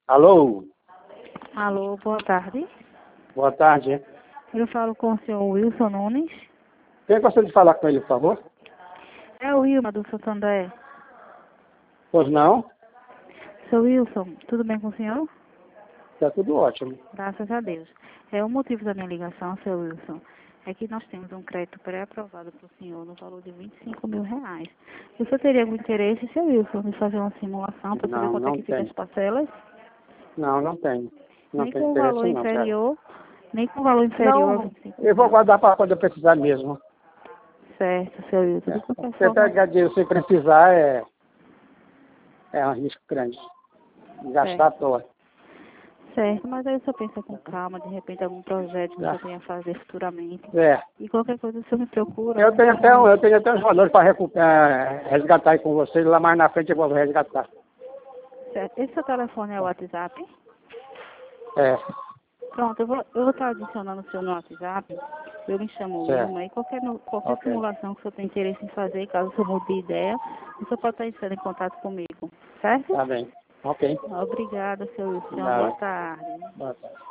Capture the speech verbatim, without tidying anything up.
Alô? Alô, boa tarde. Boa tarde. Eu falo com o senhor Wilson Nunes. Quem gostaria de falar com ele, por favor? É o Wilma do Santander. Pois não? Seu Wilson, tudo bem com o senhor? Está tudo ótimo. Graças a Deus. É o motivo da minha ligação, seu Wilson, é que nós temos um crédito pré-aprovado para o senhor no valor de vinte e cinco mil reais. O senhor teria algum interesse, seu Wilson, de fazer uma simulação para saber Não, quanto é não que fica tem. as parcelas? Não, não tenho. Não Nem tenho com o valor interesse não, cara. inferior, nem com o valor inferior a Não, vinte e cinco eu vou mil. guardar para quando eu precisar mesmo. Certo, seu Wilson. É. De qualquer Você forma, pegar dinheiro sem precisar é, é um risco grande. Gastar à toa. certo, mas aí o senhor pensa com calma, de repente algum projeto que o senhor tenha a fazer futuramente. É. E qualquer coisa o senhor me procura. Eu né? tenho até, um- eu tenho até uns valores para recuperar, resgatar aí com vocês. Lá mais na frente eu vou resgatar. Certo. Esse seu telefone é o WhatsApp? É, Pronto, eu vou, eu vou estar adicionando o seu no WhatsApp. Eu me chamo certo. Wilma e qualquer, no- qualquer Ok. simulação que o senhor tenha interesse em fazer, caso o senhor mude de ideia, o senhor pode estar entrando em contato comigo. Certo? Tá bem. Ok. Obrigada, seu Wilson. Uma Nada. boa tarde. Boa tarde.